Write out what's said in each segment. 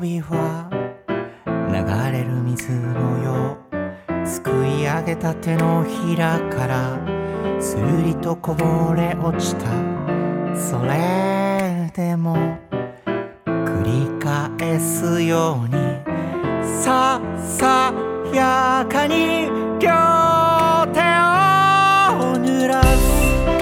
びは流れる水のよう、すくい上げた手のひらからするりとこぼれ落ちた。それでも繰り返すようにささやかに両手を濡らす。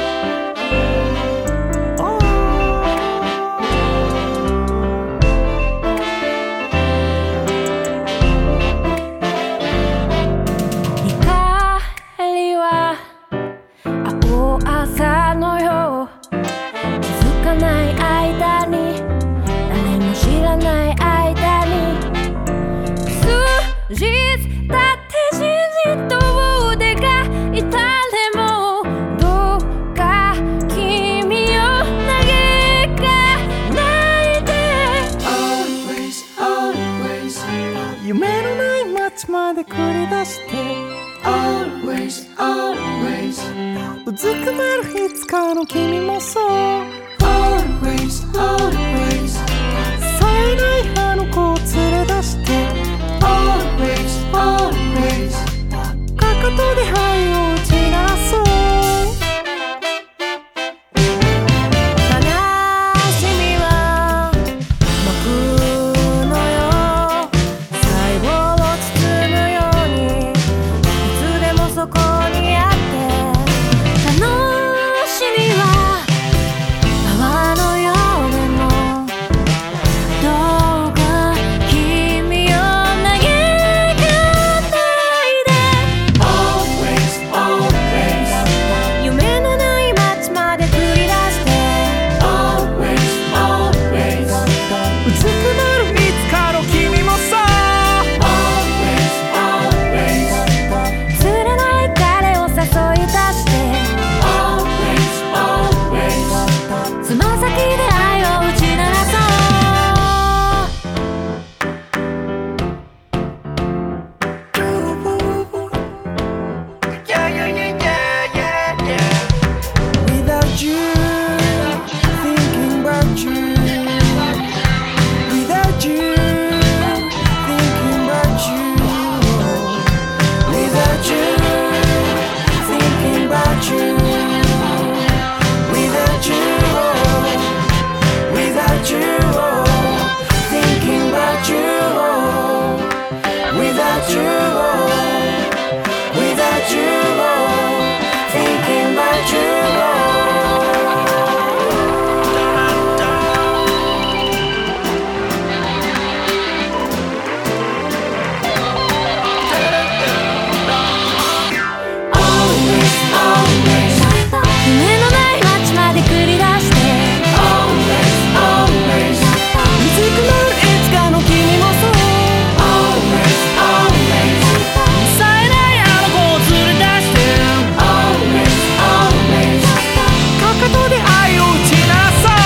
光は青朝のよう、気づかない間に誰も知らない間に数日経って信じと腕が痛んでもどうか君を嘆かないで。 Always, always 夢のない街まで繰り出して Always, always うずくまるいつかの君もそう Always, always さえないあの子を連れ出して Always, always かかとで愛を打ち鳴らそう。 悲しみは僕のよ、最後を包むようにいつでもそこにあって、楽しみは泡のようでもどうか君を嘆かないで。 Always, always 夢のない街まで繰り出して Always, always うずくまるいつかの君もそう Always, always 釣れない彼を誘い出して Always, always つま先で愛を打ち鳴らそう。 Yeah, yeah, yeah, yeah, yeah, yeah. Without you, thinking about you. Without you, thinking about you. Without you, thinking about you. Without you, without you, thinking about you. Without you, without you, thinking about you. Always, always, 夢のない街まで繰り出して always, always, うずくまるいつかの君もそう always, always, さえないあの子を連れ出して always, always かかとで愛を打ち鳴らそう。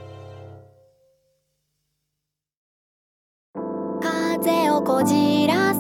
風をこじら